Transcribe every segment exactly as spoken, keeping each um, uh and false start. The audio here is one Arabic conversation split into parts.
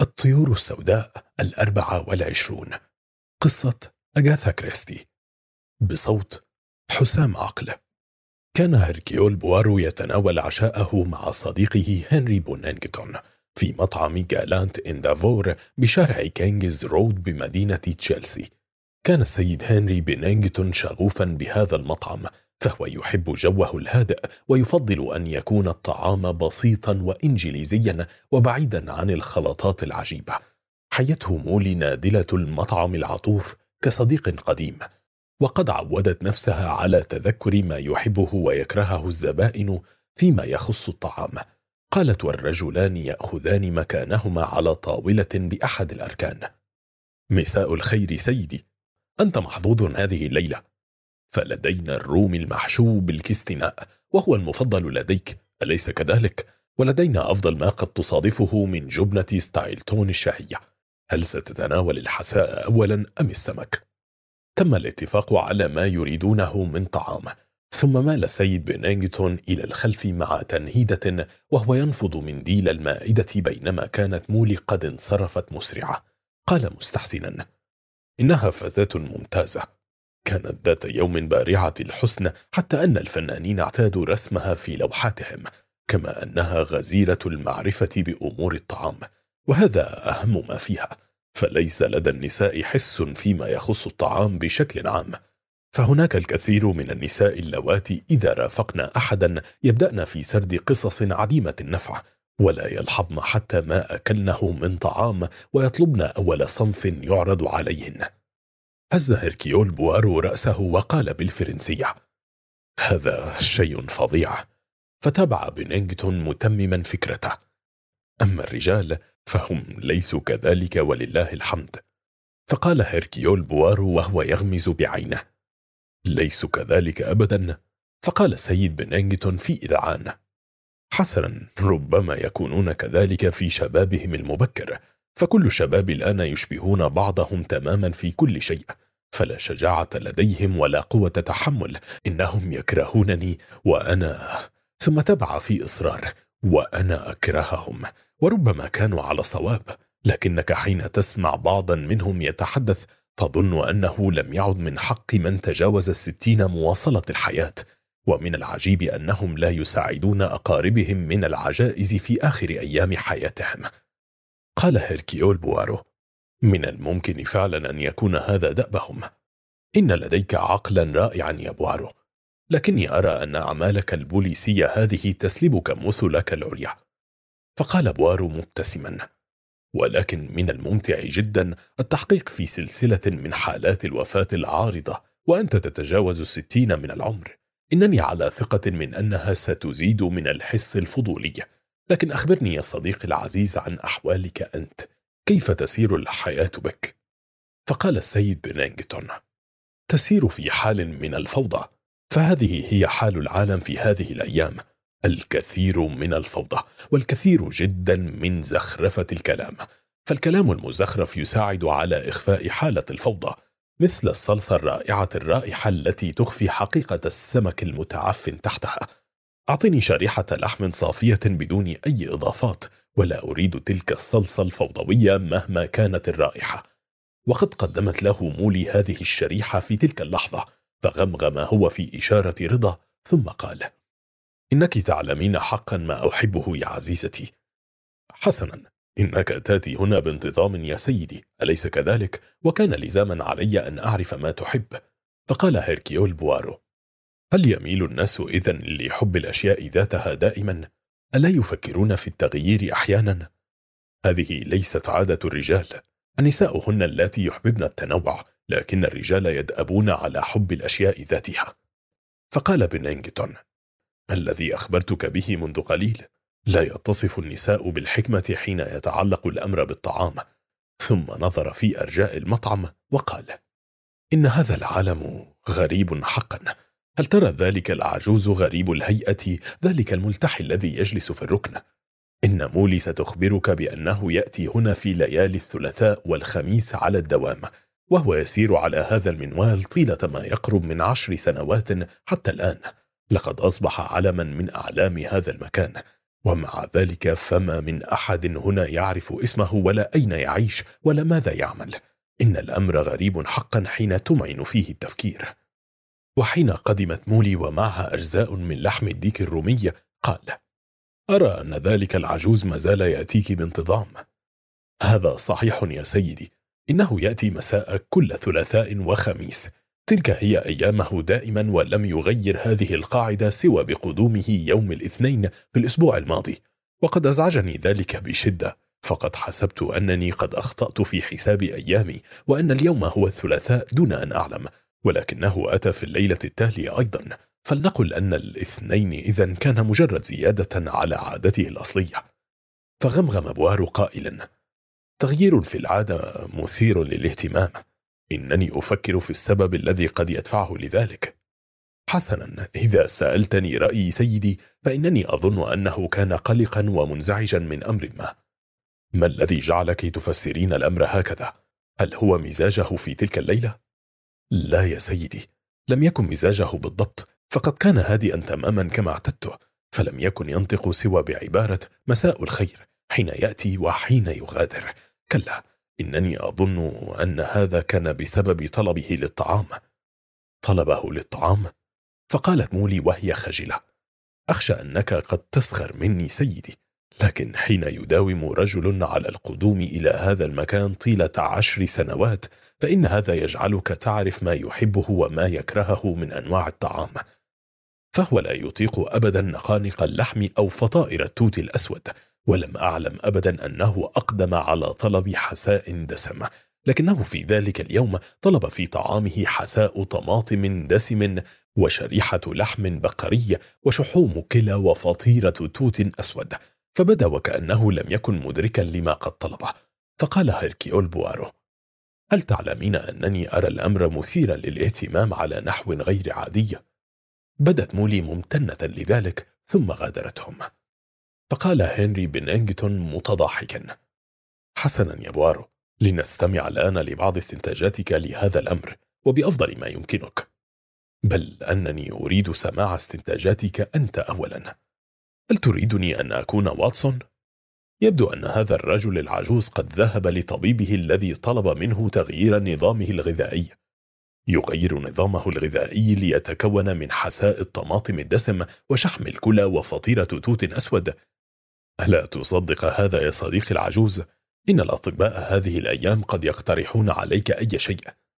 الطيور السوداء الأربعة والعشرون. قصة أغاثا كريستي، بصوت حسام عقل. كان هيركيول بوارو يتناول عشاءه مع صديقه هنري بونينغتون في مطعم جالانت إندافور بشارع كينجز رود بمدينة تشيلسي. كان السيد هنري بونينغتون شغوفا بهذا المطعم، فهو يحب جوه الهادئ ويفضل أن يكون الطعام بسيطا وإنجليزيا وبعيدا عن الخلطات العجيبة. حيته مولي نادلة المطعم العطوف كصديق قديم، وقد عودت نفسها على تذكر ما يحبه ويكرهه الزبائن فيما يخص الطعام. قالت والرجلان يأخذان مكانهما على طاولة بأحد الأركان: مساء الخير سيدي، أنت محظوظ هذه الليلة، فلدينا الرومي المحشو بالكستناء وهو المفضل لديك، أليس كذلك؟ ولدينا أفضل ما قد تصادفه من جبنة ستايلتون الشهية. هل ستتناول الحساء أولا أم السمك؟ تم الاتفاق على ما يريدونه من طعام، ثم مال السيد بونينغتون إلى الخلف مع تنهيدة وهو ينفض منديل المائدة بينما كانت مولي قد انصرفت مسرعة. قال مستحسنا: إنها فتاة ممتازة، كانت ذات يوم بارعة الحسن حتى أن الفنانين اعتادوا رسمها في لوحاتهم، كما أنها غزيرة المعرفة بأمور الطعام، وهذا أهم ما فيها، فليس لدى النساء حس فيما يخص الطعام بشكل عام. فهناك الكثير من النساء اللواتي إذا رافقن أحدا يبدأن في سرد قصص عديمة النفع، ولا يلحظن حتى ما أكلنه من طعام ويطلبن أول صنف يعرض عليهن. هز هيركيول بوارو رأسه وقال بالفرنسية: هذا شيء فظيع. فتابع بونينغتون متمما فكرته: أما الرجال فهم ليسوا كذلك ولله الحمد. فقال هيركيول بوارو وهو يغمز بعينه: ليسوا كذلك أبدا. فقال سيد بونينغتون في إذعان: حسنا، ربما يكونون كذلك في شبابهم المبكر، فكل الشباب الآن يشبهون بعضهم تماما في كل شيء، فلا شجاعة لديهم ولا قوة تحمل، إنهم يكرهونني وأنا. ثم تبع في إصرار: وأنا أكرههم. وربما كانوا على صواب، لكنك حين تسمع بعضا منهم يتحدث تظن أنه لم يعد من حق من تجاوز الستين مواصلة الحياة، ومن العجيب أنهم لا يساعدون أقاربهم من العجائز في آخر أيام حياتهم. قال هيركيول بوارو: من الممكن فعلا أن يكون هذا دأبهم. إن لديك عقلا رائعا يا بوارو، لكني أرى أن أعمالك البوليسية هذه تسلبك مثلك العليا. فقال بوارو مبتسما: ولكن من الممتع جدا التحقيق في سلسلة من حالات الوفاة العارضة وأنت تتجاوز الستين من العمر. إنني على ثقة من أنها ستزيد من الحس الفضولي. لكن أخبرني يا صديقي العزيز عن أحوالك أنت، كيف تسير الحياة بك؟ فقال السيد بونينغتون: تسير في حال من الفوضى، فهذه هي حال العالم في هذه الأيام، الكثير من الفوضى والكثير جدا من زخرفة الكلام. فالكلام المزخرف يساعد على إخفاء حالة الفوضى، مثل الصلصة الرائعة الرائحة التي تخفي حقيقة السمك المتعفن تحتها. أعطني شريحة لحم صافية بدون أي إضافات، ولا أريد تلك الصلصة الفوضوية مهما كانت الرائحة. وقد قدمت له مولي هذه الشريحة في تلك اللحظة، فغمغم هو في إشارة رضا، ثم قال: إنك تعلمين حقا ما أحبه يا عزيزتي. حسنا، إنك تأتي هنا بانتظام يا سيدي، أليس كذلك؟ وكان لزاما علي أن أعرف ما تحب. فقال هيركيول بوارو: هل يميل الناس إذن لحب الأشياء ذاتها دائما؟ ألا يفكرون في التغيير أحيانا؟ هذه ليست عادة الرجال، النساء هن اللاتي يحببن التنوع، لكن الرجال يدأبون على حب الأشياء ذاتها. فقال بونينغتون: الذي أخبرتك به منذ قليل، لا يتصف النساء بالحكمة حين يتعلق الأمر بالطعام. ثم نظر في أرجاء المطعم وقال: إن هذا العالم غريب حقا. هل ترى ذلك العجوز غريب الهيئة، ذلك الملتحي الذي يجلس في الركن؟ إن مولي ستخبرك بأنه يأتي هنا في ليالي الثلاثاء والخميس على الدوام، وهو يسير على هذا المنوال طيلة ما يقرب من عشر سنوات حتى الآن. لقد أصبح علما من أعلام هذا المكان، ومع ذلك فما من أحد هنا يعرف اسمه ولا أين يعيش ولا ماذا يعمل. إن الأمر غريب حقا حين تمعن فيه التفكير. وحين قدمت مولي ومعها أجزاء من لحم الديك الرومي قال: أرى أن ذلك العجوز ما زال يأتيك بانتظام. هذا صحيح يا سيدي، إنه يأتي مساء كل ثلاثاء وخميس، تلك هي أيامه دائما، ولم يغير هذه القاعدة سوى بقدومه يوم الاثنين في الأسبوع الماضي، وقد أزعجني ذلك بشدة، فقد حسبت أنني قد أخطأت في حساب أيامي وأن اليوم هو الثلاثاء دون أن أعلم، ولكنه أتى في الليلة التالية أيضا، فلنقل أن الاثنين إذن كان مجرد زيادة على عادته الأصلية. فغمغم بوارو قائلا: تغيير في العادة مثير للاهتمام، إنني أفكر في السبب الذي قد يدفعه لذلك. حسنا، إذا سألتني رأيي سيدي فإنني أظن أنه كان قلقا ومنزعجا من أمر ما. ما الذي جعلك تفسرين الأمر هكذا؟ هل هو مزاجه في تلك الليلة؟ لا يا سيدي، لم يكن مزاجه بالضبط، فقد كان هادئا تماما كما اعتدته، فلم يكن ينطق سوى بعبارة مساء الخير حين يأتي وحين يغادر. كلا، إنني أظن أن هذا كان بسبب طلبه للطعام. طلبه للطعام؟ فقالت مولي وهي خجلة: أخشى أنك قد تسخر مني سيدي، لكن حين يداوم رجل على القدوم إلى هذا المكان طيلة عشر سنوات فإن هذا يجعلك تعرف ما يحبه وما يكرهه من أنواع الطعام. فهو لا يطيق أبدا نقانق اللحم أو فطائر التوت الأسود، ولم أعلم أبدا أنه أقدم على طلب حساء دسم، لكنه في ذلك اليوم طلب في طعامه حساء طماطم دسم وشريحة لحم بقري وشحوم كلى وفطيرة توت أسود، فبدا وكأنه لم يكن مدركا لما قد طلبه. فقال هيركيول بوارو: هل تعلمين أنني أرى الأمر مثيرا للاهتمام على نحو غير عادي؟ بدت مولي ممتنة لذلك ثم غادرتهم. فقال هنري بنينغتون متضاحكا: حسنا يا بوارو، لنستمع الآن لبعض استنتاجاتك لهذا الأمر وبأفضل ما يمكنك. بل أنني أريد سماع استنتاجاتك أنت أولا. هل تريدني أن أكون واتسون؟ يبدو أن هذا الرجل العجوز قد ذهب لطبيبه الذي طلب منه تغيير نظامه الغذائي. يغير نظامه الغذائي ليتكون من حساء الطماطم الدسم وشحم الكلى وفطيرة توت أسود. ألا تصدق هذا يا صديقي العجوز؟ إن الأطباء هذه الأيام قد يقترحون عليك أي شيء.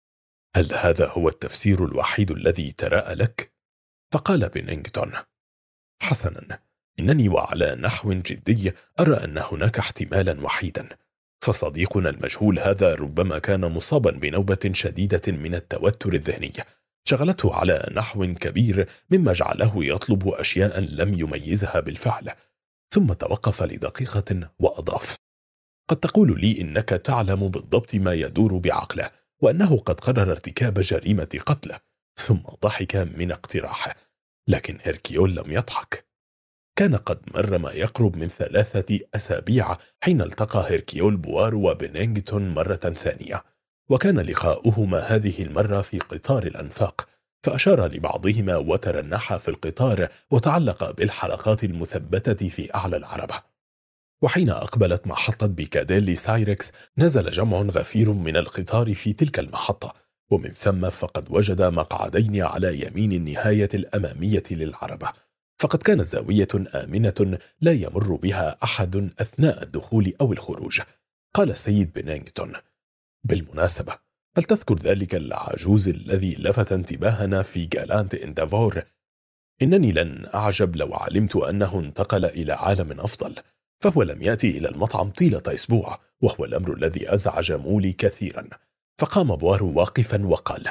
هل هذا هو التفسير الوحيد الذي تراءى لك؟ فقال بنينغتون: حسنا، إنني وعلى نحو جدي أرى أن هناك احتمالا وحيدا، فصديقنا المجهول هذا ربما كان مصابا بنوبة شديدة من التوتر الذهني شغلته على نحو كبير، مما جعله يطلب أشياء لم يميزها بالفعل. ثم توقف لدقيقة وأضاف: قد تقول لي إنك تعلم بالضبط ما يدور بعقله وأنه قد قرر ارتكاب جريمة قتل. ثم ضحك من اقتراحه، لكن هيركيول لم يضحك. كان قد مر ما يقرب من ثلاثة أسابيع حين التقى هيركيول بوارو وبنينغتون مرة ثانية، وكان لقاؤهما هذه المرة في قطار الأنفاق، فأشار لبعضهما وترنح في القطار وتعلق بالحلقات المثبتة في أعلى العربة. وحين أقبلت محطة بيكاديلي سايركس نزل جمع غفير من القطار في تلك المحطة، ومن ثم فقد وجد مقعدين على يمين النهاية الأمامية للعربة، فقد كانت زاوية آمنة لا يمر بها أحد أثناء الدخول أو الخروج. قال السيد بنينغتون: بالمناسبة، هل تذكر ذلك العجوز الذي لفت انتباهنا في جالانت إندافور؟ إنني لن أعجب لو علمت أنه انتقل إلى عالم أفضل، فهو لم يأتي إلى المطعم طيلة أسبوع، وهو الأمر الذي أزعج مولي كثيرا. فقام بوارو واقفا وقال: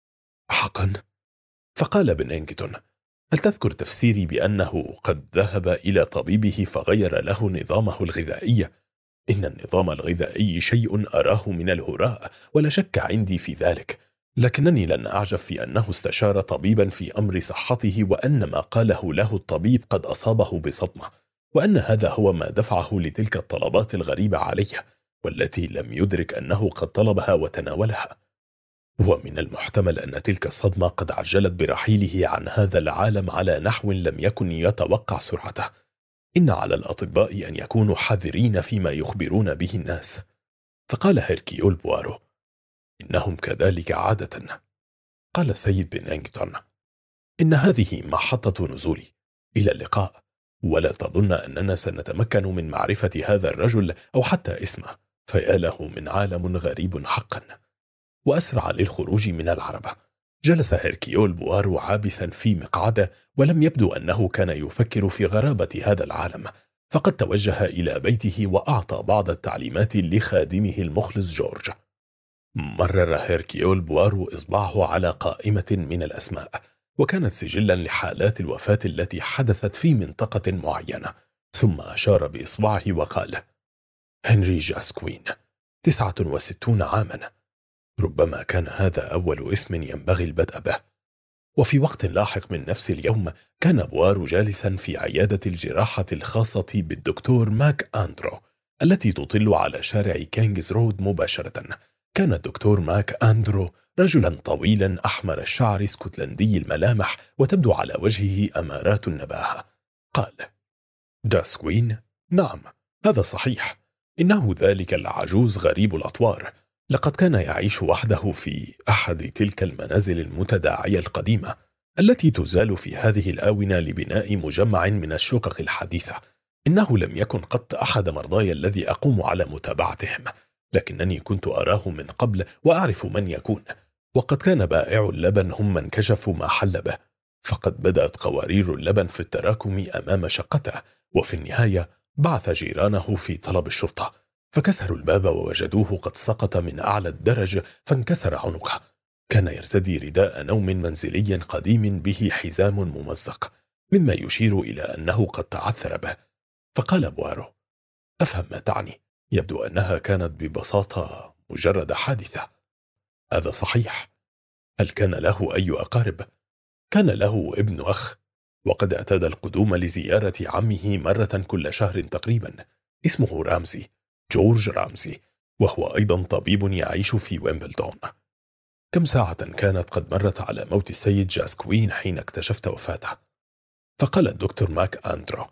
حقا؟ فقال بنينغتون: هل تذكر تفسيري بأنه قد ذهب إلى طبيبه فغير له نظامه الغذائي؟ إن النظام الغذائي شيء أراه من الهراء ولا شك عندي في ذلك، لكنني لن أعجب في أنه استشار طبيبا في أمر صحته وأن ما قاله له الطبيب قد أصابه بصدمة، وأن هذا هو ما دفعه لتلك الطلبات الغريبة عليه والتي لم يدرك أنه قد طلبها وتناولها. ومن المحتمل أن تلك الصدمة قد عجلت برحيله عن هذا العالم على نحو لم يكن يتوقع سرعته. إن على الأطباء أن يكونوا حذرين فيما يخبرون به الناس. فقال هيركيول بوارو: إنهم كذلك عادة. قال السيد بنينغتون: إن هذه محطة نزولي، إلى اللقاء، ولا تظن أننا سنتمكن من معرفة هذا الرجل أو حتى اسمه، فيا له من عالم غريب حقا. وأسرع للخروج من العربة. جلس هيركيول بوارو عابسا في مقعده، ولم يبدو أنه كان يفكر في غرابة هذا العالم، فقد توجه إلى بيته وأعطى بعض التعليمات لخادمه المخلص جورج. مرر هيركيول بوارو إصبعه على قائمة من الأسماء، وكانت سجلا لحالات الوفاة التي حدثت في منطقة معينة، ثم أشار بإصبعه وقال: هنري جاسكوين، تسعة وستون عاما. ربما كان هذا أول اسم ينبغي البدء به. وفي وقت لاحق من نفس اليوم كان بوارو جالسا في عيادة الجراحة الخاصة بالدكتور ماك أندرو التي تطل على شارع كينغز رود مباشرة. كان الدكتور ماك أندرو رجلا طويلا أحمر الشعر اسكتلندي الملامح، وتبدو على وجهه أمارات النباهة. قال: جاسكوين؟ نعم، هذا صحيح. إنه ذلك العجوز غريب الأطوار. لقد كان يعيش وحده في أحد تلك المنازل المتداعية القديمة التي تزال في هذه الآونة لبناء مجمع من الشقق الحديثة. إنه لم يكن قط أحد مرضاي الذي أقوم على متابعتهم، لكنني كنت أراه من قبل وأعرف من يكون، وقد كان بائع اللبن هم من كشفوا ما حل به، فقد بدأت قوارير اللبن في التراكم أمام شقته، وفي النهاية بعث جيرانه في طلب الشرطة، فكسروا الباب ووجدوه قد سقط من أعلى الدرج فانكسر عنقه. كان يرتدي رداء نوم منزلي قديم به حزام ممزق، مما يشير إلى أنه قد تعثر به. فقال بوارو: أفهم ما تعني، يبدو أنها كانت ببساطة مجرد حادثة. هذا صحيح. هل كان له أي أقارب؟ كان له ابن أخ، وقد اعتاد القدوم لزيارة عمه مرة كل شهر تقريبا. اسمه رامزي، جورج رامزي، وهو أيضا طبيب يعيش في ويمبلدون. كم ساعة كانت قد مرت على موت السيد جاسكوين حين اكتشفت وفاته؟ فقال الدكتور ماك أندرو: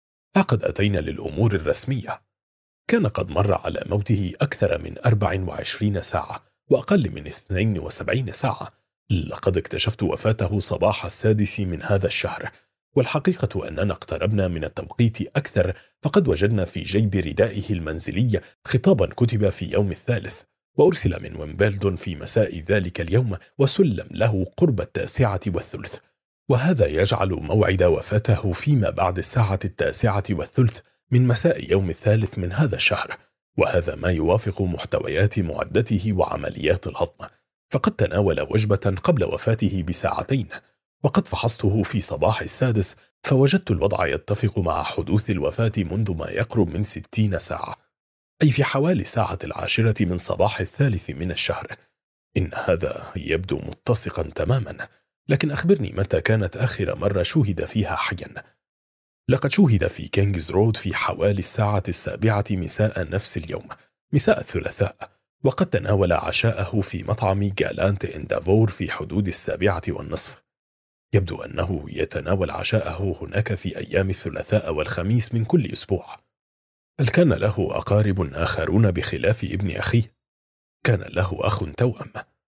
لقد أتينا للأمور الرسمية. كان قد مر على موته أكثر من أربع وعشرين ساعة وأقل من اثنين وسبعين ساعة. لقد اكتشفت وفاته صباح السادس من هذا الشهر، والحقيقة أننا اقتربنا من التوقيت أكثر، فقد وجدنا في جيب ردائه المنزلي خطابا كتب في يوم الثالث، وأرسل من ويمبلدون في مساء ذلك اليوم، وسلم له قرب التاسعة والثلث، وهذا يجعل موعد وفاته فيما بعد الساعة التاسعة والثلث من مساء يوم الثالث من هذا الشهر، وهذا ما يوافق محتويات معدته وعمليات الهضم. فقد تناول وجبة قبل وفاته بساعتين، وقد فحصته في صباح السادس فوجدت الوضع يتفق مع حدوث الوفاة منذ ما يقرب من ستين ساعة، أي في حوالي ساعة العاشرة من صباح الثالث من الشهر. إن هذا يبدو متسقا تماما، لكن أخبرني متى كانت آخر مرة شوهد فيها حيا؟ لقد شوهد في كينغز رود في حوالي الساعة السابعة مساء نفس اليوم، مساء الثلاثاء، وقد تناول عشاءه في مطعم جالانت إندافور في حدود السابعة والنصف. يبدو أنه يتناول عشاءه هناك في أيام الثلاثاء والخميس من كل أسبوع. هل كان له أقارب آخرون بخلاف ابن أخيه؟ كان له أخ توأم،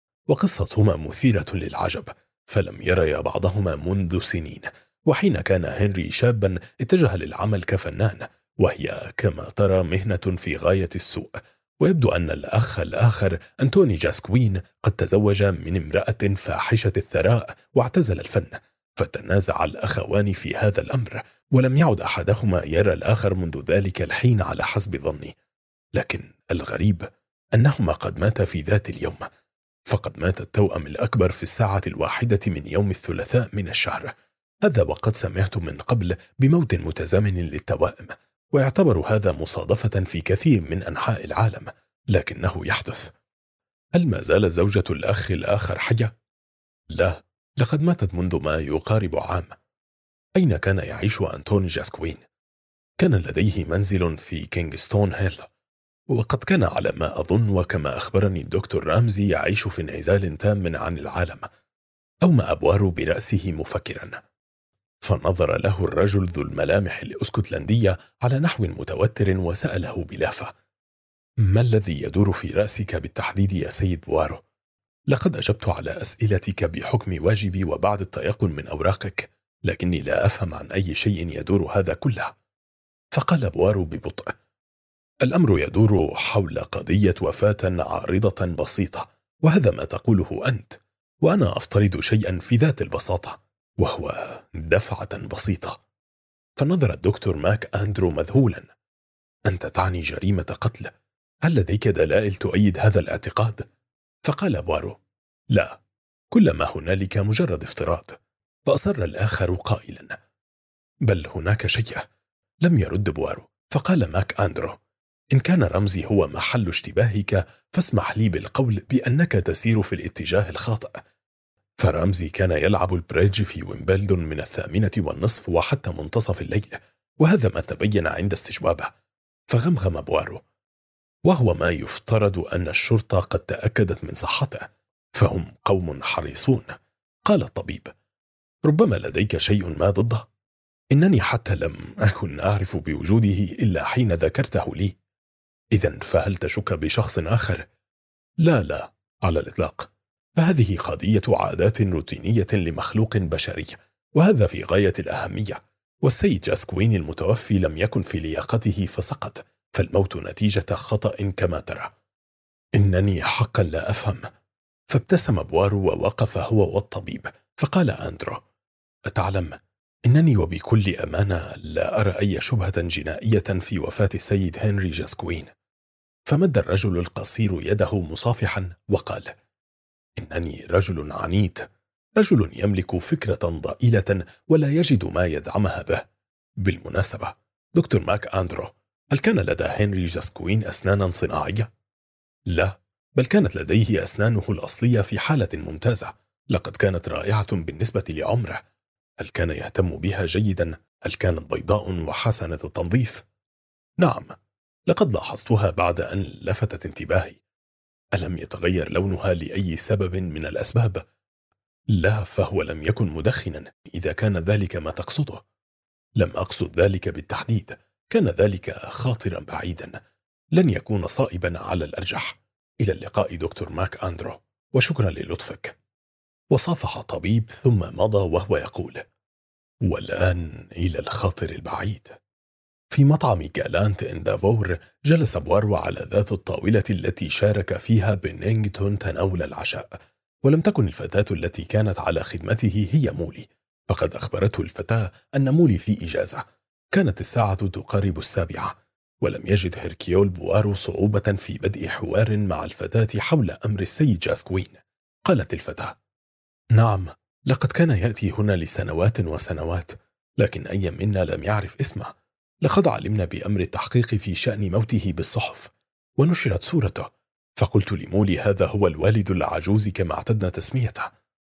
وقصتهما مثيرة للعجب، فلم يريا بعضهما منذ سنين، وحين كان هنري شابا اتجه للعمل كفنان، وهي كما ترى مهنة في غاية السوء. ويبدو أن الأخ الآخر أنتوني جاسكوين قد تزوج من امرأة فاحشة الثراء واعتزل الفن، فتنازع الأخوان في هذا الأمر، ولم يعد أحدهما يرى الآخر منذ ذلك الحين على حسب ظني. لكن الغريب أنهما قد ماتا في ذات اليوم، فقد مات التوأم الأكبر في الساعة الواحدة من يوم الثلاثاء من الشهر. هذا وقد سمعت من قبل بموت متزامن للتوائم، ويعتبر هذا مصادفة في كثير من أنحاء العالم، لكنه يحدث. هل ما زالت زوجة الأخ الآخر حية؟ لا، لقد ماتت منذ ما يقارب عام. أين كان يعيش أنتوني جاسكوين؟ كان لديه منزل في كينغستون هيل، وقد كان على ما أظن وكما أخبرني الدكتور رامزي يعيش في انعزال تام عن العالم. أومأ بوارو برأسه مفكرا. فنظر له الرجل ذو الملامح الاسكتلندية على نحو متوتر وسأله بلهفة: ما الذي يدور في رأسك بالتحديد يا سيد بوارو؟ لقد أجبت على أسئلتك بحكم واجبي وبعد التيقن من أوراقك، لكني لا أفهم عن أي شيء يدور هذا كله. فقال بوارو ببطء: الأمر يدور حول قضية وفاة عارضة بسيطة، وهذا ما تقوله أنت، وأنا أفترض شيئا في ذات البساطة، وهو دفعة بسيطة. فنظر الدكتور ماك أندرو مذهولا: أنت تعني جريمة قتل؟ هل لديك دلائل تؤيد هذا الاعتقاد؟ فقال بوارو: لا، كل ما هنالك مجرد افتراض. فأصر الآخر قائلا: بل هناك شيء. لم يرد بوارو، فقال ماك أندرو: إن كان رمزي هو محل اشتباهك فاسمح لي بالقول بأنك تسير في الاتجاه الخاطئ. فرمزي كان يلعب البريدج في ويمبلدون من الثامنة والنصف وحتى منتصف الليل، وهذا ما تبين عند استجوابه. فغمغم بوارو: وهو ما يفترض أن الشرطة قد تأكدت من صحته، فهم قوم حريصون. قال الطبيب: ربما لديك شيء ما ضده؟ إنني حتى لم أكن أعرف بوجوده إلا حين ذكرته لي. إذن فهل تشك بشخص آخر؟ لا لا، على الإطلاق. فهذه قضية عادات روتينية لمخلوق بشري، وهذا في غاية الأهمية. والسيد جاسكوين المتوفي لم يكن في لياقته فسقط، فالموت نتيجة خطأ كما ترى. إنني حقا لا أفهم. فابتسم بوارو ووقف هو والطبيب، فقال أندرو: أتعلم، إنني وبكل أمانة لا أرى أي شبهة جنائية في وفاة السيد هنري جاسكوين. فمد الرجل القصير يده مصافحا وقال: إنني رجل عنيد، رجل يملك فكرة ضئيلة ولا يجد ما يدعمها به. بالمناسبة دكتور ماك أندرو، هل كان لدى هنري جاسكوين أسنانا صناعية؟ لا، بل كانت لديه أسنانه الأصلية في حالة ممتازة، لقد كانت رائعة بالنسبة لعمره. هل كان يهتم بها جيدا؟ هل كانت بيضاء وحسنة التنظيف؟ نعم، لقد لاحظتها بعد أن لفتت انتباهي. ألم يتغير لونها لأي سبب من الأسباب؟ لا، فهو لم يكن مدخنا إذا كان ذلك ما تقصده. لم أقصد ذلك بالتحديد، كان ذلك خاطرا بعيدا، لن يكون صائبا على الأرجح. إلى اللقاء دكتور ماك أندرو، وشكرا للطفك. وصافح طبيب ثم مضى وهو يقول: والآن إلى الخاطر البعيد. في مطعم جالانت إندافور جلس بوارو على ذات الطاولة التي شارك فيها بنينغتون تناول العشاء، ولم تكن الفتاة التي كانت على خدمته هي مولي، فقد أخبرته الفتاة أن مولي في إجازة. كانت الساعة تقارب السابعة، ولم يجد هيركيول بوارو صعوبة في بدء حوار مع الفتاة حول أمر السيد جاسكوين. قالت الفتاة: نعم، لقد كان يأتي هنا لسنوات وسنوات، لكن أي منا لم يعرف اسمه. لقد علمنا بأمر التحقيق في شأن موته بالصحف، ونشرت صورته، فقلت لمولي: هذا هو الوالد العجوز كما اعتدنا تسميته.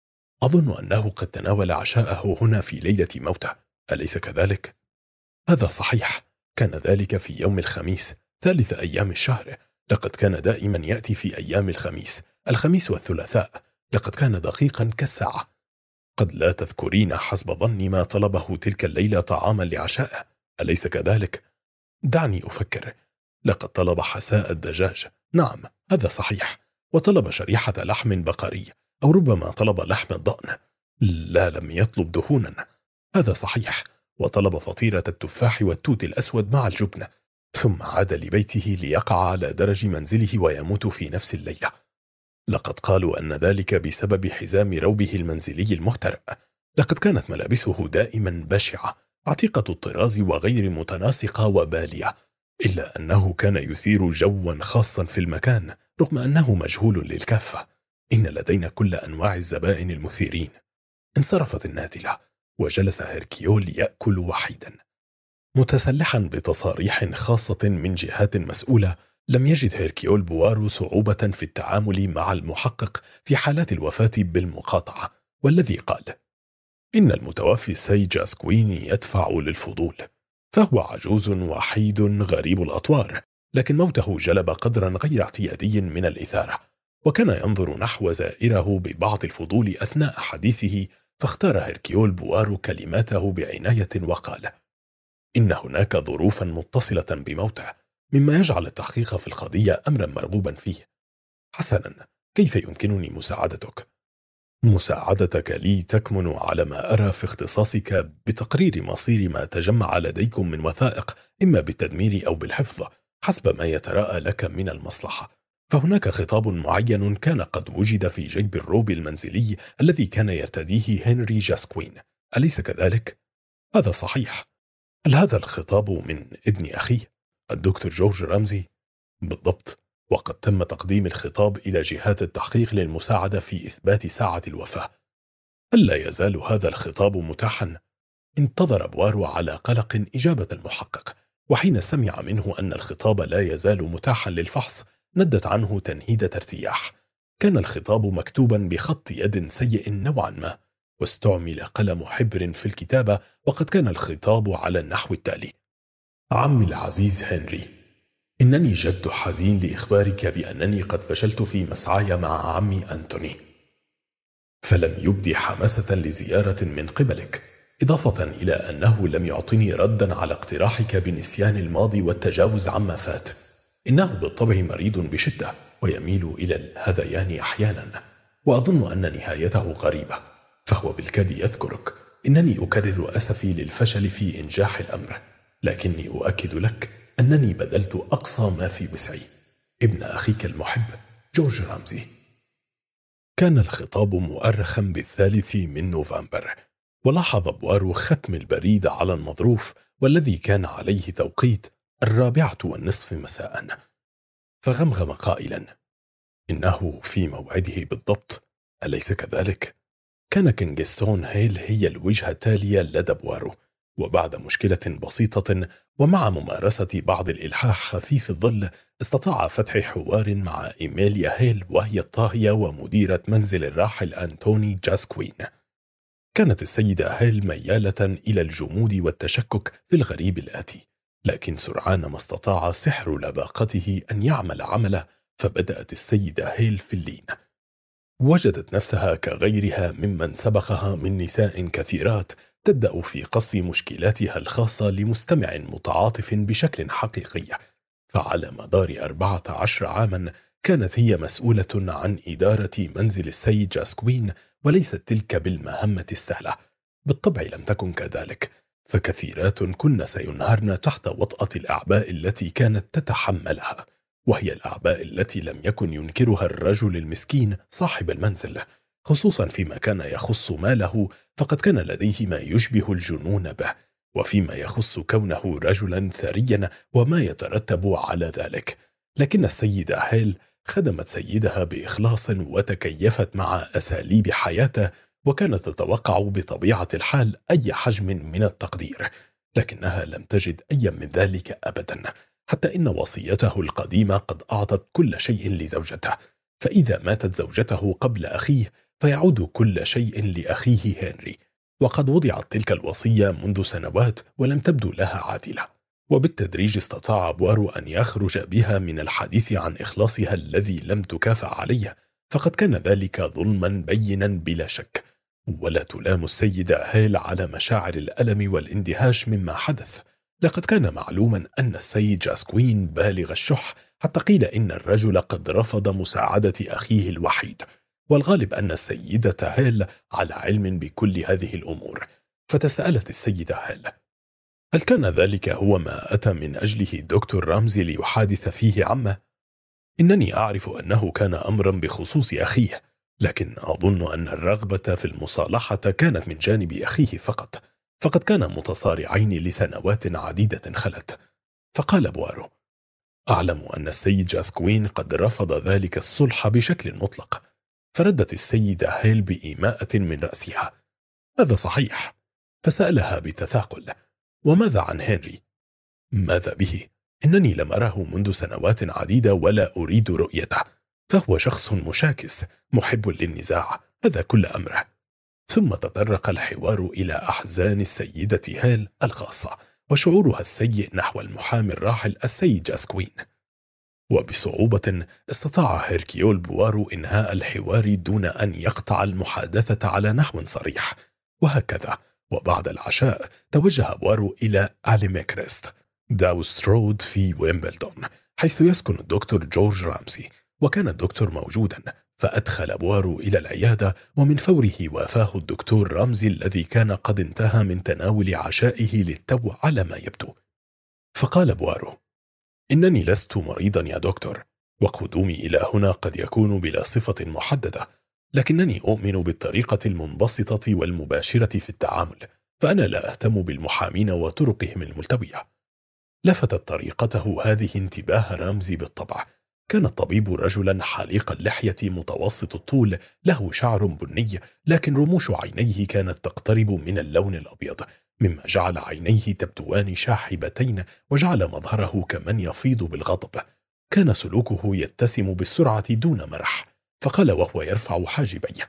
أظن أنه قد تناول عشاءه هنا في ليلة موته، أليس كذلك؟ هذا صحيح، كان ذلك في يوم الخميس ثالث أيام الشهر. لقد كان دائما يأتي في أيام الخميس، الخميس والثلاثاء. لقد كان دقيقا كالساعة. قد لا تذكرين حسب ظني ما طلبه تلك الليلة طعاما لعشائه، أليس كذلك؟ دعني أفكر. لقد طلب حساء الدجاج، نعم هذا صحيح، وطلب شريحة لحم بقري، أو ربما طلب لحم الضأن. لا، لم يطلب دهونا، هذا صحيح، وطلب فطيرة التفاح والتوت الأسود مع الجبنة، ثم عاد لبيته ليقع على درج منزله ويموت في نفس الليلة. لقد قالوا أن ذلك بسبب حزام روبه المنزلي المهترئ. لقد كانت ملابسه دائما بشعة، عتيقة الطراز وغير متناسقة وبالية، إلا أنه كان يثير جوا خاصا في المكان رغم أنه مجهول للكافة. إن لدينا كل أنواع الزبائن المثيرين. انصرفت النادلة، وجلس هيركيول يأكل وحيدا متسلحا بتصاريح خاصة من جهات مسؤولة. لم يجد هيركيول بوارو صعوبة في التعامل مع المحقق في حالات الوفاة بالمقاطعة، والذي قال: إن المتوفي السيد جاسكوين يدفع للفضول، فهو عجوز وحيد غريب الأطوار، لكن موته جلب قدرا غير اعتيادي من الإثارة، وكان ينظر نحو زائره ببعض الفضول أثناء حديثه، فاختار هيركيول بوارو كلماته بعناية وقال: إن هناك ظروفا متصلة بموته، مما يجعل التحقيق في القضية أمرا مرغوبا فيه. حسنا، كيف يمكنني مساعدتك؟ مساعدتك لي تكمن على ما أرى في اختصاصك بتقرير مصير ما تجمع لديكم من وثائق، إما بالتدمير أو بالحفظ حسب ما يتراءى لك من المصلحة. فهناك خطاب معين كان قد وجد في جيب الروب المنزلي الذي كان يرتديه هنري جاسكوين، أليس كذلك؟ هذا صحيح. هل هذا الخطاب من ابن أخيه الدكتور جورج رامزي؟ بالضبط، وقد تم تقديم الخطاب إلى جهات التحقيق للمساعدة في إثبات ساعة الوفاة. هل لا يزال هذا الخطاب متاحا؟ انتظر بوارو على قلق إجابة المحقق، وحين سمع منه أن الخطاب لا يزال متاحا للفحص ندت عنه تنهيدة ارتياح. كان الخطاب مكتوبا بخط يد سيء نوعا ما، واستعمل قلم حبر في الكتابة، وقد كان الخطاب على النحو التالي: عمي العزيز هنري، إنني جد حزين لإخبارك بأنني قد فشلت في مسعاي مع عمي أنتوني، فلم يبدي حماسة لزيارة من قبلك، إضافة إلى أنه لم يعطني ردا على اقتراحك بنسيان الماضي والتجاوز عما فات. إنه بالطبع مريض بشدة ويميل إلى الهذيان أحيانا، وأظن أن نهايته قريبة، فهو بالكاد يذكرك. إنني أكرر أسفي للفشل في إنجاح الأمر، لكني أؤكد لك أنني بذلت أقصى ما في وسعي. ابن أخيك المحب جورج رامزي. كان الخطاب مؤرخا بالثالث من نوفمبر، ولاحظ بوارو ختم البريد على المظروف والذي كان عليه توقيت الرابعة والنصف مساء، فغمغم قائلا: إنه في موعده بالضبط، أليس كذلك؟ كان كينغستون هيل هي الوجهة التالية لدى بوارو، وبعد مشكلة بسيطة ومع ممارسة بعض الإلحاح خفيف الظل استطاع فتح حوار مع إيميليا هيل، وهي الطاهية ومديرة منزل الراحل أنتوني جاسكوين. كانت السيدة هيل ميالة إلى الجمود والتشكك في الغريب الآتي، لكن سرعان ما استطاع سحر لباقته أن يعمل عمله، فبدأت السيدة هيل في اللين. وجدت نفسها كغيرها ممن سبقها من نساء كثيرات تبدأ في قص مشكلاتها الخاصة لمستمع متعاطف بشكل حقيقي. فعلى مدار أربعة عشر عاما كانت هي مسؤولة عن إدارة منزل السيد جاسكوين، وليست تلك بالمهمة السهلة. بالطبع لم تكن كذلك، فكثيرات كن سينهرن تحت وطأة الأعباء التي كانت تتحملها، وهي الأعباء التي لم يكن ينكرها الرجل المسكين صاحب المنزل، خصوصا فيما كان يخص ماله، فقد كان لديه ما يشبه الجنون به، وفيما يخص كونه رجلا ثريا وما يترتب على ذلك. لكن السيدة هيل خدمت سيدها بإخلاص وتكيفت مع أساليب حياته، وكانت تتوقع بطبيعة الحال أي حجم من التقدير، لكنها لم تجد أي من ذلك أبدا، حتى إن وصيته القديمة قد أعطت كل شيء لزوجته، فإذا ماتت زوجته قبل أخيه فيعود كل شيء لأخيه هنري، وقد وضعت تلك الوصية منذ سنوات ولم تبدو لها عادلة. وبالتدريج استطاع بوارو أن يخرج بها من الحديث عن إخلاصها الذي لم تكافأ عليه، فقد كان ذلك ظلما بينا بلا شك. ولا تلام السيدة هيل على مشاعر الألم والاندهاش مما حدث، لقد كان معلوما أن السيد جاسكوين بالغ الشح، حتى قيل إن الرجل قد رفض مساعدة أخيه الوحيد، والغالب أن السيدة هيل على علم بكل هذه الأمور. فتساءلت السيدة هيل: هل كان ذلك هو ما أتى من أجله دكتور رامزي ليحادث فيه عمه؟ إنني أعرف أنه كان أمرا بخصوص أخيه، لكن أظن أن الرغبة في المصالحة كانت من جانب أخيه فقط، فقد كانا متصارعين لسنوات عديدة خلت. فقال بوارو: أعلم أن السيد جاسكوين قد رفض ذلك الصلح بشكل مطلق. فردت السيدة هيل بإيماءة من رأسها: هذا صحيح. فسألها بتثاقل: وماذا عن هنري؟ ماذا به؟ إنني لم أره منذ سنوات عديدة ولا أريد رؤيته، فهو شخص مشاكس محب للنزاع، هذا كل أمره. ثم تطرق الحوار إلى أحزان السيدة هيل الخاصة وشعورها السيء نحو المحامي الراحل السيد جاسكوين. وبصعوبة استطاع هيركيول بوارو إنهاء الحوار دون أن يقطع المحادثة على نحو صريح، وهكذا. وبعد العشاء توجه بوارو إلى أليميكريست داوسترود في ويمبلدون، حيث يسكن الدكتور جورج رامزي، وكان الدكتور موجودا، فأدخل بوارو إلى العيادة، ومن فوره وافاه الدكتور رامزي الذي كان قد انتهى من تناول عشائه للتو على ما يبدو. فقال بوارو: إنني لست مريضا يا دكتور، وقدومي إلى هنا قد يكون بلا صفة محددة، لكنني أؤمن بالطريقة المنبسطة والمباشرة في التعامل، فأنا لا أهتم بالمحامين وطرقهم الملتوية. لفتت طريقته هذه انتباه رامزي بالطبع. كان الطبيب رجلا حليق اللحية متوسط الطول، له شعر بني، لكن رموش عينيه كانت تقترب من اللون الأبيض، مما جعل عينيه تبدوان شاحبتين، وجعل مظهره كمن يفيض بالغضب. كان سلوكه يتسم بالسرعة دون مرح، فقال وهو يرفع حاجبيه: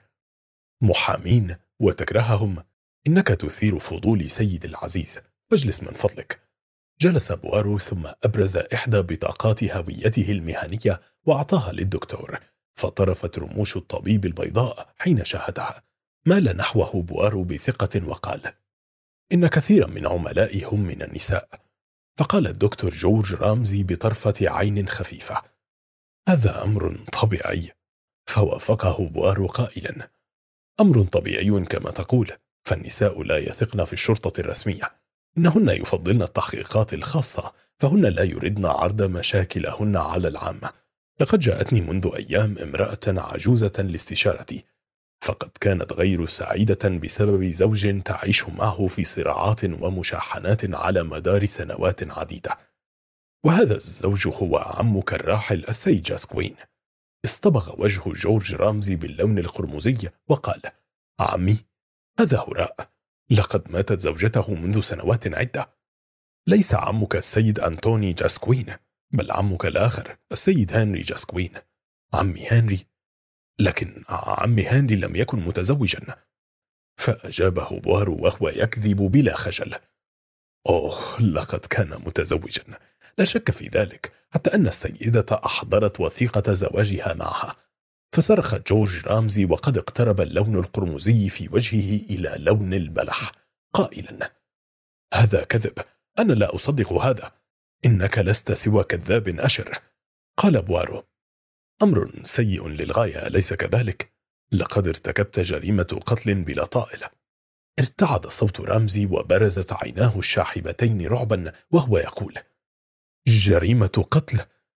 محامين وتكرههم؟ إنك تثير فضولي سيد العزيز، فاجلس من فضلك. جلس بوارو ثم أبرز إحدى بطاقات هويته المهنية وأعطاها للدكتور، فطرفت رموش الطبيب البيضاء حين شاهدها. مال نحوه بوارو بثقة وقال: إن كثيرا من عملائي هم من النساء. فقال الدكتور جورج رامزي بطرفة عين خفيفة: هذا أمر طبيعي. فوافقه بوارو قائلا: أمر طبيعي كما تقول، فالنساء لا يثقن في الشرطة الرسمية، إنهن يفضلن التحقيقات الخاصة، فهن لا يردن عرض مشاكلهن على العامة. لقد جاءتني منذ أيام امرأة عجوزة لاستشارتي، فقد كانت غير سعيدة بسبب زوج تعيش معه في صراعات ومشاحنات على مدار سنوات عديدة، وهذا الزوج هو عمك الراحل السيد جاسكوين. اصطبغ وجه جورج رامزي باللون القرمزي وقال: عمي، هذا هراء، لقد ماتت زوجته منذ سنوات عدة. ليس عمك السيد أنتوني جاسكوين، بل عمك الآخر السيد هنري جاسكوين. عمي هنري؟ لكن عمي هنري لم يكن متزوجا. فأجابه بوارو وهو يكذب بلا خجل: أوه، لقد كان متزوجا، لا شك في ذلك، حتى أن السيدة أحضرت وثيقة زواجها معها. فصرخ جورج رامزي وقد اقترب اللون القرمزي في وجهه إلى لون البلح، قائلا: هذا كذب، أنا لا أصدق هذا، إنك لست سوى كذاب أشر. قال بوارو: أمر سيء للغاية، أليس كذلك؟ لقد ارتكبت جريمة قتل بلا طائل. ارتعد صوت رامزي وبرزت عيناه الشاحبتين رعبا وهو يقول: جريمة قتل؟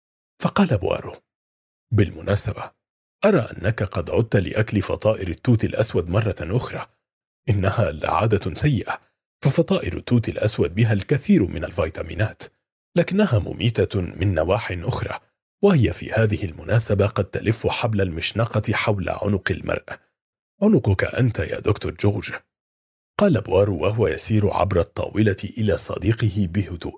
فقال بوارو: بالمناسبة، أرى أنك قد عدت لأكل فطائر التوت الأسود مرة أخرى. إنها لعادة سيئة، ففطائر التوت الأسود بها الكثير من الفيتامينات، لكنها مميتة من نواح أخرى، وهي في هذه المناسبة قد تلف حبل المشنقة حول عنق المرء. عنقك أنت يا دكتور جورج. قال بوارو وهو يسير عبر الطاولة إلى صديقه بهدوء: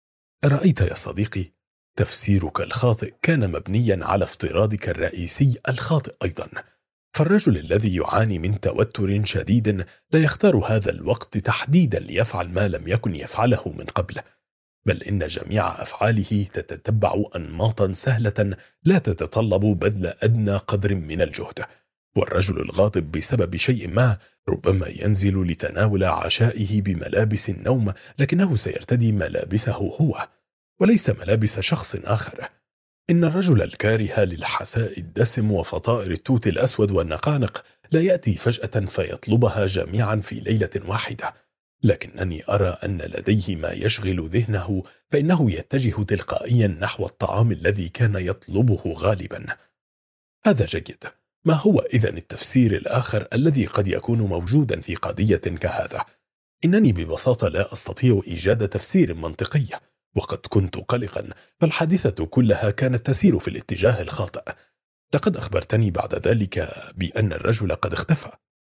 رأيت يا صديقي، تفسيرك الخاطئ كان مبنيا على افتراضك الرئيسي الخاطئ أيضا. فالرجل الذي يعاني من توتر شديد لا يختار هذا الوقت تحديدا ليفعل ما لم يكن يفعله من قبل، بل إن جميع أفعاله تتتبع أنماطا سهلة لا تتطلب بذل أدنى قدر من الجهد. والرجل الغاضب بسبب شيء ما ربما ينزل لتناول عشائه بملابس النوم، لكنه سيرتدي ملابسه هو وليس ملابس شخص آخر. إن الرجل الكاره للحساء الدسم وفطائر التوت الأسود والنقانق لا يأتي فجأة فيطلبها جميعا في ليلة واحدة، لكنني أرى أن لديه ما يشغل ذهنه، فإنه يتجه تلقائيا نحو الطعام الذي كان يطلبه غالبا. هذا جيد. ما هو إذن التفسير الآخر الذي قد يكون موجودا في قضية كهذا؟ إنني ببساطة لا أستطيع إيجاد تفسير منطقي، وقد كنت قلقا، فالحادثة كلها كانت تسير في الاتجاه الخاطئ. لقد أخبرتني بعد ذلك بأن الرجل قد اختفى،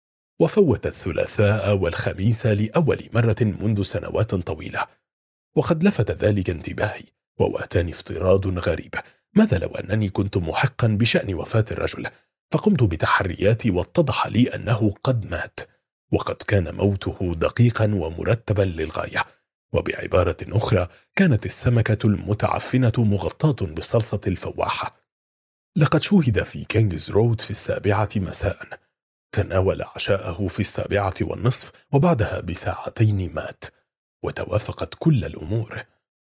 وفوت الثلاثاء والخميس لأول مرة منذ سنوات طويلة، وقد لفت ذلك انتباهي وواتاني افتراض غريب. ماذا لو أنني كنت محقا بشأن وفاة الرجل؟ فقمت بتحرياتي واتضح لي أنه قد مات، وقد كان موته دقيقا ومرتبا للغاية. وبعبارة أخرى، كانت السمكة المتعفنة مغطاة بالصلصة الفواحة. لقد شوهد في كينجز رود في السابعة مساء. تناول عشاءه في السابعة والنصف، وبعدها بساعتين مات، وتوافقت كل الأمور.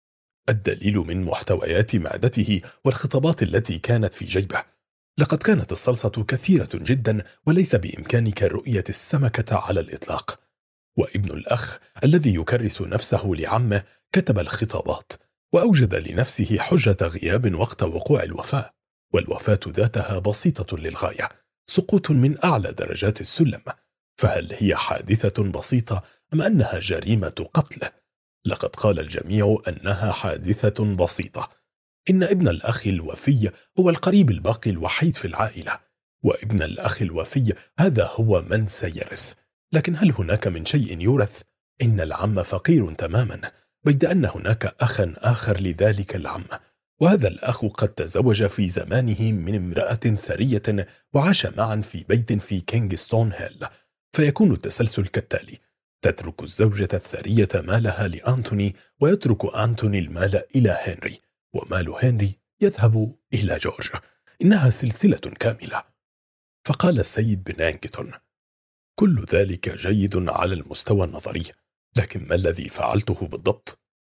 الدليل من محتويات معدته والخطابات التي كانت في جيبه. لقد كانت الصلصة كثيرة جدا، وليس بإمكانك رؤية السمكة على الإطلاق. وابن الأخ الذي يكرس نفسه لعمه كتب الخطابات، وأوجد لنفسه حجة غياب وقت وقوع الوفاة، والوفاة ذاتها بسيطة للغاية، سقوط من أعلى درجات السلم. فهل هي حادثة بسيطة أم أنها جريمة قتل؟ لقد قال الجميع أنها حادثة بسيطة. إن ابن الأخ الوفي هو القريب الباقي الوحيد في العائلة، وابن الأخ الوفي هذا هو من سيرث. لكن هل هناك من شيء يورث؟ إن العم فقير تماما، بيد أن هناك أخا آخر لذلك العم، وهذا الأخ قد تزوج في زمانه من امرأة ثرية، وعاش معا في بيت في كينغستون هيل. فيكون التسلسل كالتالي: تترك الزوجة الثرية مالها لأنتوني، ويترك أنتوني المال إلى هنري، ومال هنري يذهب إلى جورج. إنها سلسلة كاملة. فقال السيد بنانجتون: كل ذلك جيد على المستوى النظري، لكن ما الذي فعلته بالضبط؟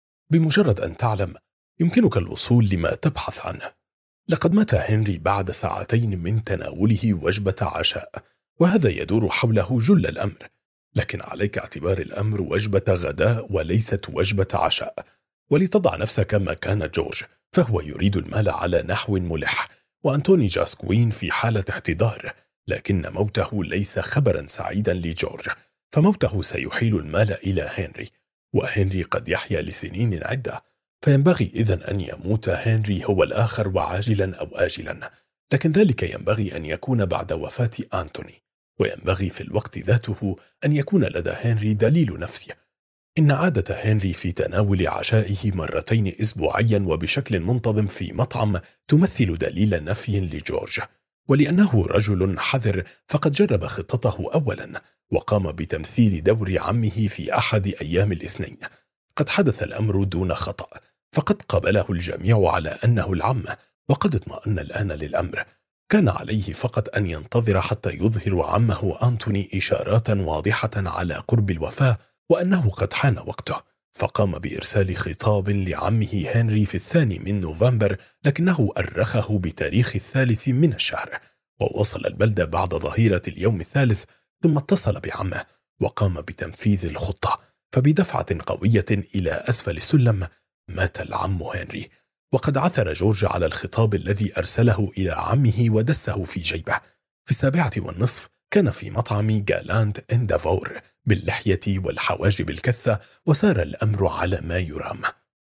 بمجرد أن تعلم يمكنك الوصول لما تبحث عنه. لقد مات هنري بعد ساعتين من تناوله وجبة عشاء، وهذا يدور حوله جل الأمر، لكن عليك اعتبار الأمر وجبة غداء وليست وجبة عشاء. ولتضع نفسك مكان جورج، فهو يريد المال على نحو ملح، وأنتوني جاسكوين في حالة احتضار، لكن موته ليس خبرا سعيدا لجورج، فموته سيحيل المال إلى هنري، وهنري قد يحيا لسنين عدة، فينبغي إذن أن يموت هنري هو الآخر، وعاجلا أو آجلا. لكن ذلك ينبغي أن يكون بعد وفاة أنتوني، وينبغي في الوقت ذاته أن يكون لدى هنري دليل نفسه. إن عادة هنري في تناول عشائه مرتين أسبوعيا وبشكل منتظم في مطعم تمثل دليل نفي لجورج، ولأنه رجل حذر فقد جرب خطته أولا، وقام بتمثيل دور عمه في أحد أيام الاثنين. قد حدث الأمر دون خطأ، فقد قبله الجميع على أنه العم، وقد اطمأن الآن للأمر. كان عليه فقط أن ينتظر حتى يظهر عمه أنتوني إشارات واضحة على قرب الوفاة وأنه قد حان وقته، فقام بإرسال خطاب لعمه هنري في الثاني من نوفمبر، لكنه أرخه بتاريخ الثالث من الشهر، ووصل البلدة بعد ظهيرة اليوم الثالث، ثم اتصل بعمه وقام بتنفيذ الخطة. فبدفعة قوية إلى أسفل السلم مات العم هنري، وقد عثر جورج على الخطاب الذي أرسله إلى عمه ودسه في جيبه. في السابعة والنصف كان في مطعم جالاند إندافور باللحية والحواجب الكثة، وسار الأمر على ما يرام.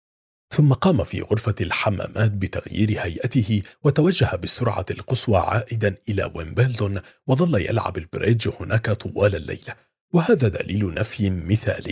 ثم قام في غرفة الحمامات بتغيير هيئته، وتوجه بالسرعة القصوى عائدا إلى ويمبلدون، وظل يلعب البريدج هناك طوال الليل، وهذا دليل نفي مثالي.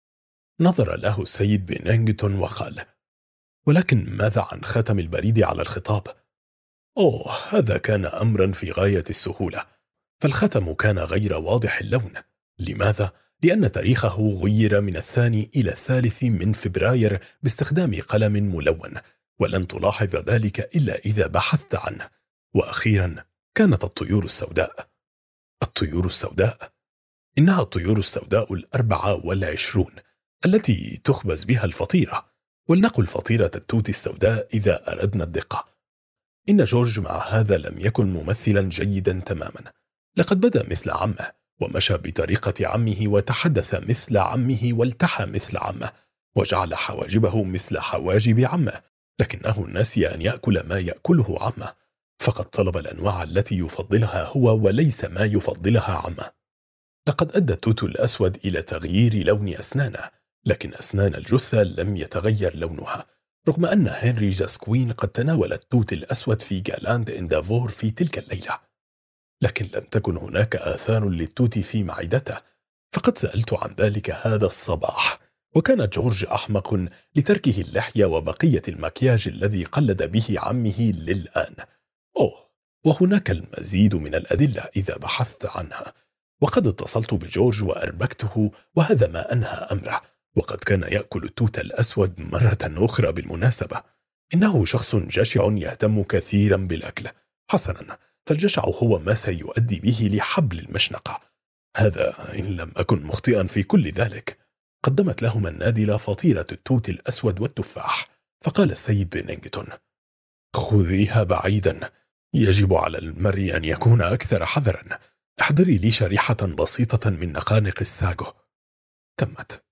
نظر له السيد بنانجتون وقال: ولكن ماذا عن ختم البريد على الخطاب؟ أوه، هذا كان أمرا في غاية السهولة، فالختم كان غير واضح اللون. لماذا؟ لأن تاريخه غير من الثاني إلى الثالث من فبراير باستخدام قلم ملون، ولن تلاحظ ذلك إلا إذا بحثت عنه. وأخيرا كانت الطيور السوداء. الطيور السوداء؟ إنها الطيور السوداء الأربعة والعشرون التي تخبز بها الفطيرة، ولنقل فطيرة التوت السوداء إذا أردنا الدقة. إن جورج مع هذا لم يكن ممثلا جيدا تماما. لقد بدأ مثل عمه، ومشى بطريقة عمه، وتحدث مثل عمه، والتحى مثل عمه، وجعل حواجبه مثل حواجب عمه، لكنه نسي أن يأكل ما يأكله عمه، فقد طلب الأنواع التي يفضلها هو وليس ما يفضلها عمه. لقد أدى التوت الأسود إلى تغيير لون أسنانه، لكن أسنان الجثة لم يتغير لونها، رغم أن هنري جاسكوين قد تناول التوت الأسود في جالاند إندافور في تلك الليلة، لكن لم تكن هناك آثار للتوت في معدته. فقد سألت عن ذلك هذا الصباح، وكان جورج أحمق لتركه اللحية وبقية المكياج الذي قلد به عمه للآن. أوه، وهناك المزيد من الأدلة إذا بحثت عنها. وقد اتصلت بجورج وأربكته، وهذا ما أنهى أمره. وقد كان يأكل التوت الأسود مرة أخرى بالمناسبة. إنه شخص جشع يهتم كثيرا بالأكل. حسنا، فالجشع هو ما سيؤدي به لحبل المشنقة. هذا إن لم أكن مخطئا في كل ذلك. قدمت لهما النادلة فطيرة التوت الأسود والتفاح، فقال السيد بنينغتون: خذيها بعيدا، يجب على المرء أن يكون أكثر حذرا. احضري لي شريحة بسيطة من نقانق الساغو. تمت.